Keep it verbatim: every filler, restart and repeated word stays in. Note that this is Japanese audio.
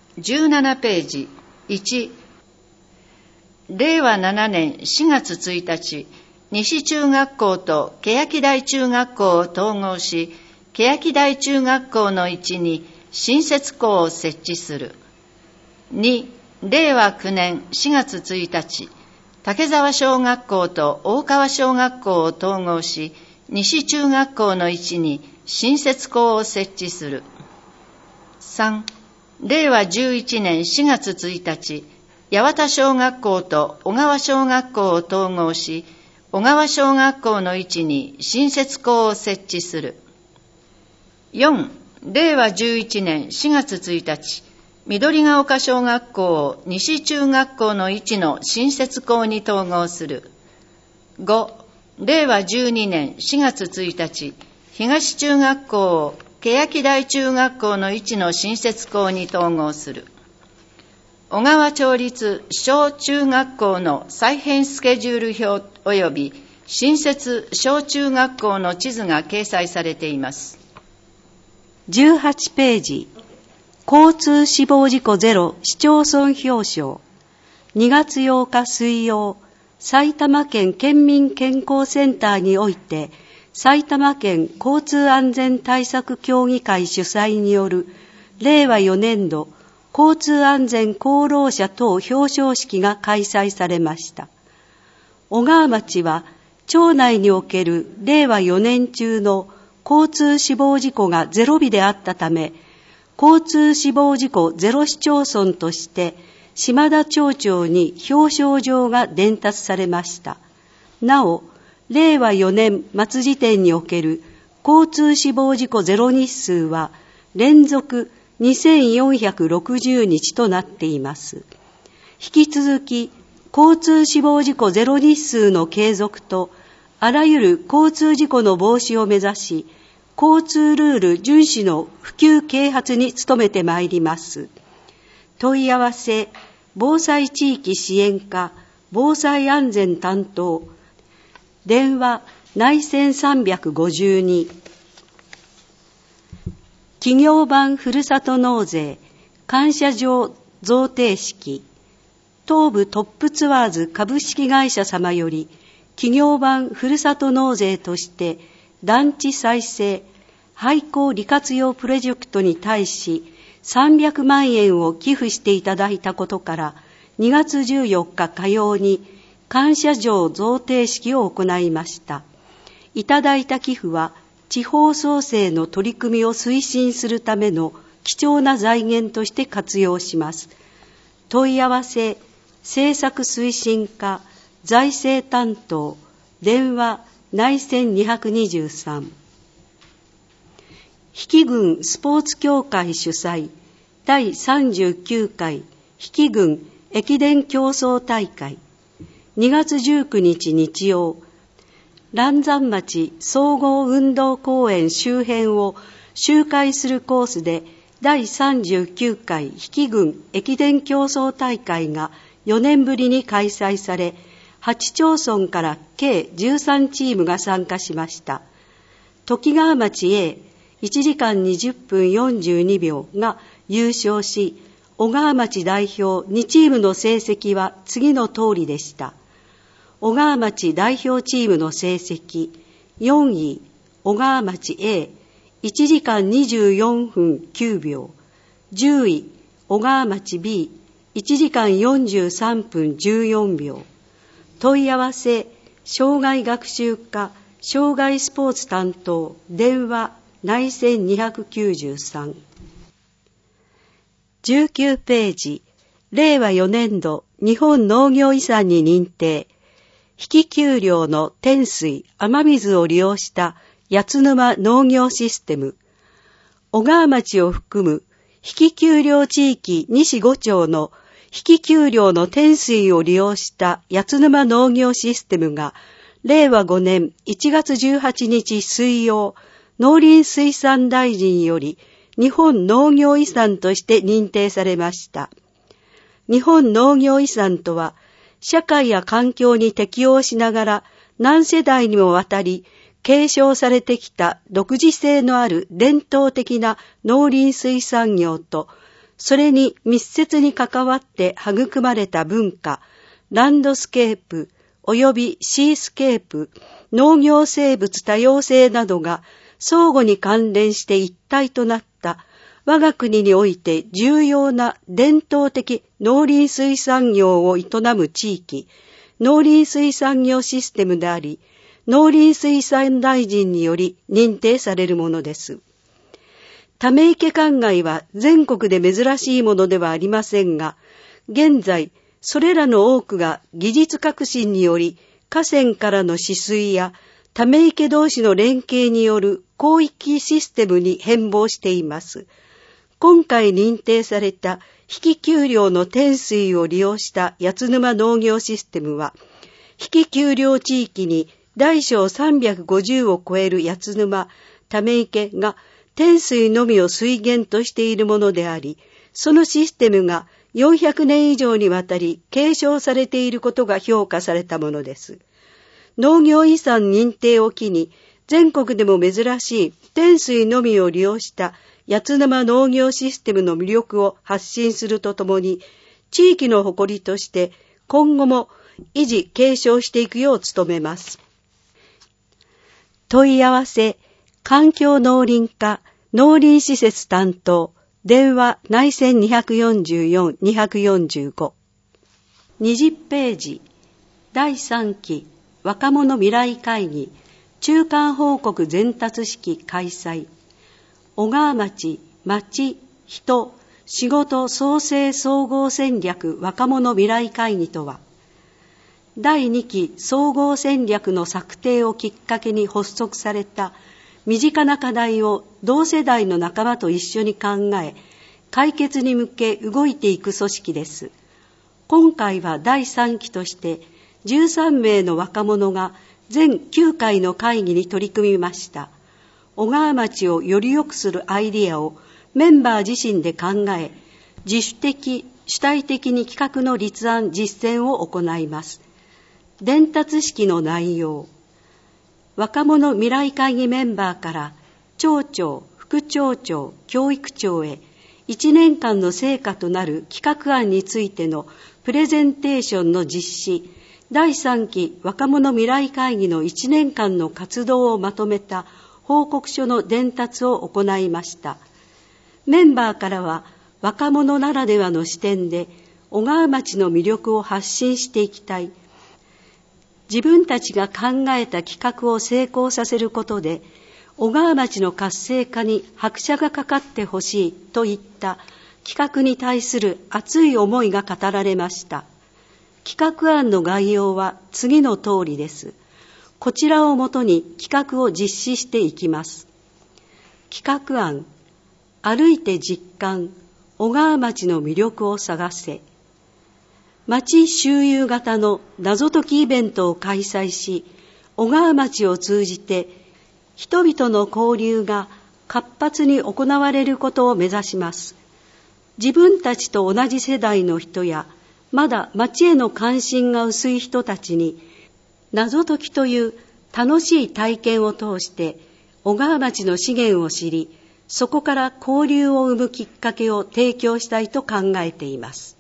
じゅうななページいち、れいわななねんしがつついたち、西中学校と欅台中学校を統合し、欅台中学校の位置に新設校を設置する。に、れいわきゅうねんしがつついたち、竹沢小学校と大川小学校を統合し、西中学校の位置に新設校を設置する。さん、れいわじゅういちねんしがつついたち、八幡小学校と小川小学校を統合し、小川小学校の位置に新設校を設置する。よん、れいわじゅういちねんしがつついたち、緑ヶ丘小学校を西中学校の位置の新設校に統合する。ご、れいわじゅうにねんしがつついたち、東中学校を欅台中学校の位置の新設校に統合する。小川町立小中学校の再編スケジュール表及び新設小中学校の地図が掲載されています。 じゅうはちページ、交通死亡事故ゼロ市町村表彰。にがつようか水曜、埼玉県県民健康センターにおいて、埼玉県交通安全対策協議会主催によるれいわよねんど交通安全功労者等表彰式が開催されました。小川町は町内におけるれいわよねん中の交通死亡事故がゼロ日であったため、交通死亡事故ゼロ市町村として島田町長に表彰状が伝達されました。なお、れいわよねん末時点における交通死亡事故ゼロ日数は連続にせんよんひゃくろくじゅうにちとなっています。引き続き、交通死亡事故ゼロ日数の継続と、あらゆる交通事故の防止を目指し、交通ルール遵守の普及啓発に努めてまいります。問い合わせ、防災地域支援課、防災安全担当、電話、内線さんびゃくごじゅうに、企業版ふるさと納税、感謝状贈呈式、東部トップツアーズ株式会社様より、企業版ふるさと納税として、団地再生、廃校利活用プロジェクトに対し、さんびゃくまんえんを寄付していただいたことから、にがつじゅうよっか火曜に、感謝状贈呈式を行いました。いただいた寄付は、地方創生の取り組みを推進するための貴重な財源として活用します。問い合わせ、政策推進課、財政担当、電話、内線にひゃくにじゅうさん。比企郡スポーツ協会主催、だいさんじゅうきゅうかい比企郡駅伝競争大会。にがつじゅうくにち日曜、嵐山町総合運動公園周辺を周回するコースでだいさんじゅうきゅうかい比企郡駅伝競争大会がよねんぶりに開催され、はち町村から計じゅうさんチームが参加しました。ときがわ町 A、いちじかんにじゅっぷんよんじゅうにびょうが優勝し、小川町代表にチームの成績は次の通りでした。小川町代表チームの成績、よんい、小川町 A、いちじかんにじゅうよんふんきゅうびょう。じゅうい、小川町 B、いちじかんよんじゅうさんぷんじゅうよんびょう。問い合わせ、障害学習課、障害スポーツ担当、電話、内線にひゃくきゅうじゅうさん。じゅうきゅうページ、れいわよねんど日本農業遺産に認定、比企丘陵の天水、雨水を利用した八沼農業システム。小川町を含む比企丘陵地域西ご町の比企丘陵の天水を利用した八沼農業システムが、れいわごねんいちがつじゅうはちにち水曜、農林水産大臣により日本農業遺産として認定されました。日本農業遺産とは、社会や環境に適応しながら何世代にもわたり継承されてきた独自性のある伝統的な農林水産業と、 それに密接に関わって育まれた文化、ランドスケープ及びシースケープ、農業生物多様性などが相互に関連して一体となった我が国において重要な伝統的農林水産業を営む地域、農林水産業システムであり、農林水産大臣により認定されるものです。ため池灌漑は全国で珍しいものではありませんが、現在、それらの多くが技術革新により河川からの止水やため池同士の連携による広域システムに変貌しています。今回認定された引給量の天水を利用した八ツ沼農業システムは、引給量地域に大小さんびゃくごじゅうを超える八ツ沼、ため池が天水のみを水源としているものであり、そのシステムがよんひゃくねん以上にわたり継承されていることが評価されたものです。農業遺産認定を機に、全国でも珍しい天水のみを利用した八ツ沼農業システムの魅力を発信するとともに、地域の誇りとして今後も維持継承していくよう努めます。問い合わせ、環境農林課農林施設担当、電話内線によんよん、によんご。にじゅうページ、だいさんき若者未来会議中間報告伝達式開催。小川町町人仕事創生総合戦略若者未来会議とは、だいにき総合戦略の策定をきっかけに発足された身近な課題を同世代の仲間と一緒に考え、解決に向け動いていく組織です。今回はだいさんきとしてじゅうさんめいの若者が全きゅうかいの会議に取り組みました。小川町をより良くするアイディアをメンバー自身で考え、自主的、主体的に企画の立案・実践を行います。伝達式の内容。若者未来会議メンバーから町長、副町長、教育長へいちねんかんの成果となる企画案についてのプレゼンテーションの実施、だいさんき若者未来会議のいちねんかんの活動をまとめた報告書の伝達を行いました。メンバーからは若者ならではの視点で小川町の魅力を発信していきたい。自分たちが考えた企画を成功させることで小川町の活性化に拍車がかかってほしいといった企画に対する熱い思いが語られました。企画案の概要は次の通りです。こちらをもとに企画を実施していきます。企画案、歩いて実感、小川町の魅力を探せ。町周遊型の謎解きイベントを開催し、小川町を通じて人々の交流が活発に行われることを目指します。自分たちと同じ世代の人や、まだ町への関心が薄い人たちに、謎解きという楽しい体験を通して、小川町の資源を知り、そこから交流を生むきっかけを提供したいと考えています。